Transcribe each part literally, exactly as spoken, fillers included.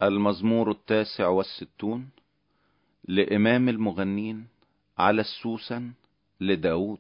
المزمور التاسع والستون لإمام المغنين على السوسن لداود.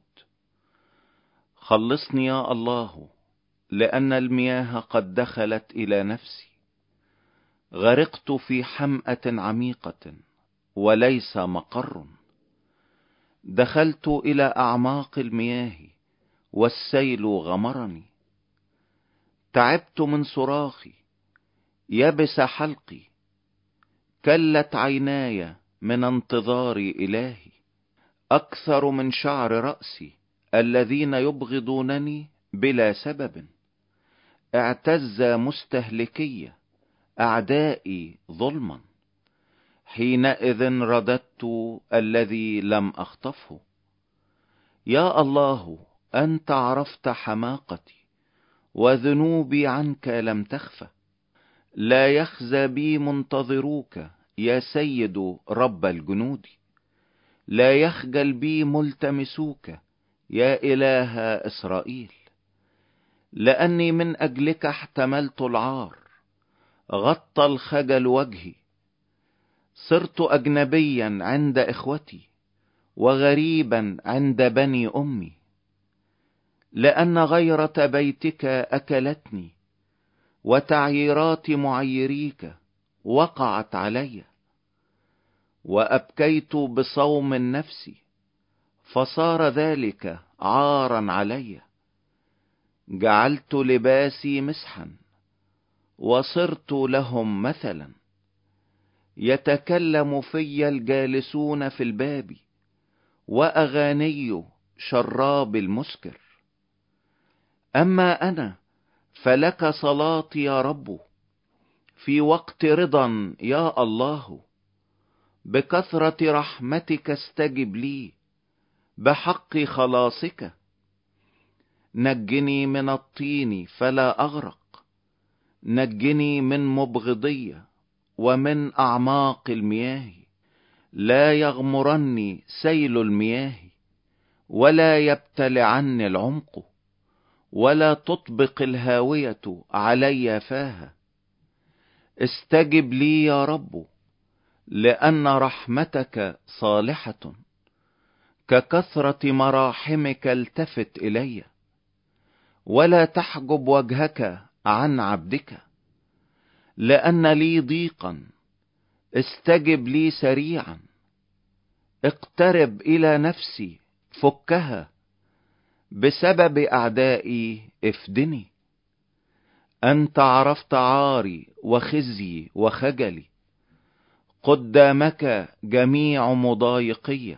خلصني يا الله، لأن المياه قد دخلت إلى نفسي. غرقت في حمأة عميقة وليس مقر. دخلت إلى أعماق المياه والسيل غمرني. تعبت من صراخي، يبس حلقي، كلت عيناي من انتظار إلهي. أكثر من شعر رأسي الذين يبغضونني بلا سبب. اعتز مستهلكي أعدائي ظلما. حينئذ رددت الذي لم أخطفه. يا الله، أنت عرفت حماقتي، وذنوبي عنك لم تخفى. لا يخزى بي منتظروك يا سيد رب الجنود. لا يخجل بي ملتمسوك يا إله إسرائيل. لأني من أجلك احتملت العار، غطى الخجل وجهي. صرت أجنبيا عند إخوتي، وغريبا عند بني أمي. لأن غيرة بيتك أكلتني، وتعييرات معيريك وقعت علي. وأبكيت بصوم النفس، فصار ذلك عارا علي. جعلت لباسي مسحا، وصرت لهم مثلا. يتكلم في الجالسون في الباب، وأغاني شراب المسكر. أما أنا فلك صلاتي يا رب، في وقت رضا يا الله. بكثرة رحمتك استجب لي، بحق خلاصك. نجني من الطين فلا أغرق، نجني من مبغضية ومن أعماق المياه. لا يغمرني سيل المياه، ولا يبتلعني العمق، ولا تطبق الهاوية علي فاها. استجب لي يا رب، لأن رحمتك صالحة. ككثرة مراحمك التفت إلي، ولا تحجب وجهك عن عبدك. لأن لي ضيقا، استجب لي سريعا. اقترب إلى نفسي، فكها. بسبب أعدائي افدني. أنت عرفت عاري وخزي وخجلي، قدامك جميع مضايقية.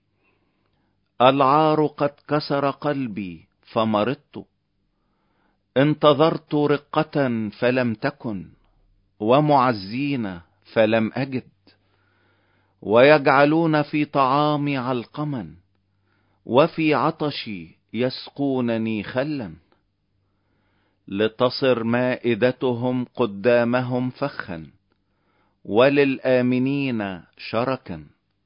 العار قد كسر قلبي فمرضت. انتظرت رقة فلم تكن، ومعزين فلم أجد. ويجعلون في طعامي علقما، وفي عطشي يسقونني خلا. لتصر مائدتهم قدامهم فخا، وللآمنين شركا.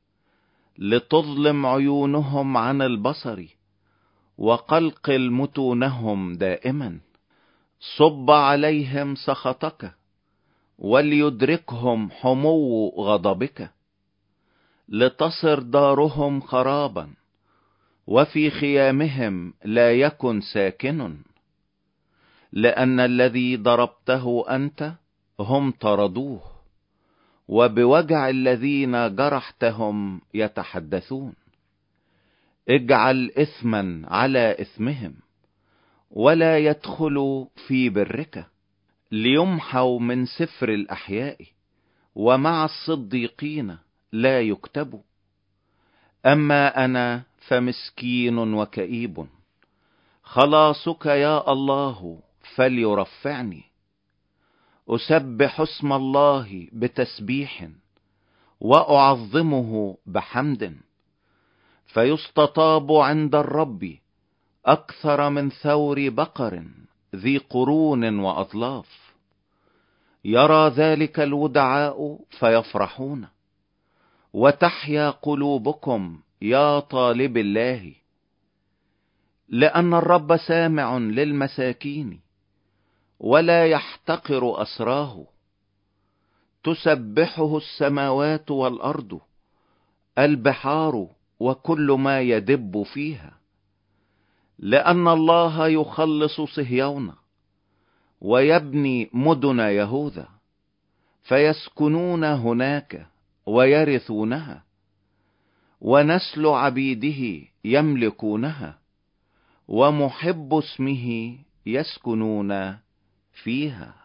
لتظلم عيونهم عن البصر، وقلقل متونهم دائما. صب عليهم سخطك، وليدركهم حمو غضبك. لتصر دارهم خرابا، وفي خيامهم لا يكن ساكن. لأن الذي ضربته أنت هم طردوه، وبوجع الذين جرحتهم يتحدثون. اجعل إثما على إثمهم، ولا يدخلوا في برك. ليمحوا من سفر الأحياء، ومع الصديقين لا يكتبوا. أما أنا فمسكين وكئيب، خلاصك يا الله فليرفعني. أسبح اسم الله بتسبيح، وأعظمه بحمد. فيستطاب عند الرب أكثر من ثور بقر ذي قرون وأطلاف. يرى ذلك الودعاء فيفرحون، وتحيا قلوبكم يا طالب الله. لأن الرب سامع للمساكين، ولا يحتقر أسراه. تسبحه السماوات والأرض، البحار وكل ما يدب فيها، لأن الله يخلص صهيون ويبني مدن يهوذا، فيسكنون هناك ويرثونها، ونسل عبيده يملكونها، ومحب اسمه يسكنون فيها.